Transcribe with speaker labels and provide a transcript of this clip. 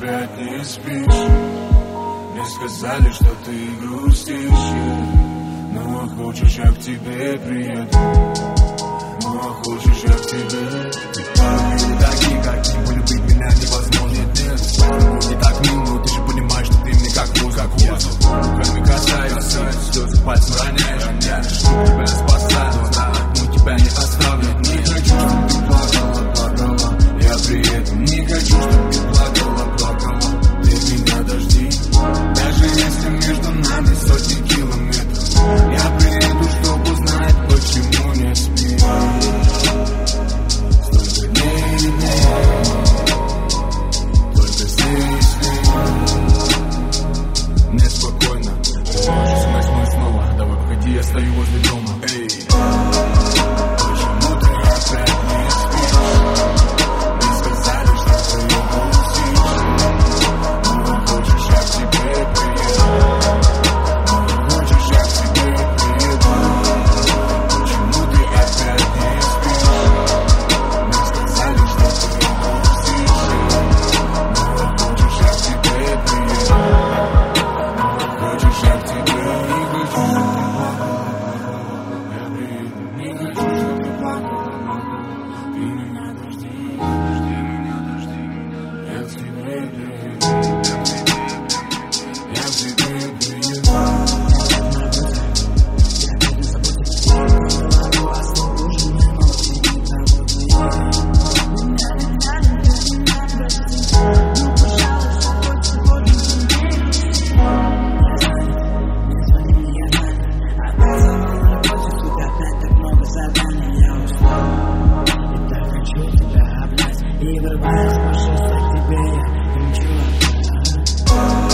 Speaker 1: опять не спишь. Мне сказали, что ты грустишь, ну а хочешь, я к тебе приеду. Ну а хочешь, я к тебе.
Speaker 2: Парни такие, как не полюбить меня невозможно. Нет, не так мило, ты же понимаешь, что ты мне как воздух. Руками касаюсь, слезы пальцем роняешь. Я жду тебя спасаю, но тебя не оставлю. Не хочу, чтобы ты плакала, я приеду. Не хочу, чтобы ты плакала, ты меня дожди. Даже если между нами сотни километров, я приеду, чтобы узнать, почему не спишь. Столько дней, только здесь мне спокойно. Можешь смыть мой снова. Давай, погоди, я стою возле дома. Эй, почему ты опять не спишь? Мне сказали, что ты грустишь, ну хочешь, я к тебе приеду. Ну хочешь, я к тебе приеду. Почему ты опять не спишь? Мне сказали, что ты грустишь, ну хочешь, я к тебе приеду. Хочешь, я к тебе не хочу, чтобы ты плакала, я приеду. Не хочу, чтобы ты плакала, ты меня дожди. Я к тебе приеду. Я к тебе приеду.
Speaker 3: И врываясь, пошел к тебе, я кричу.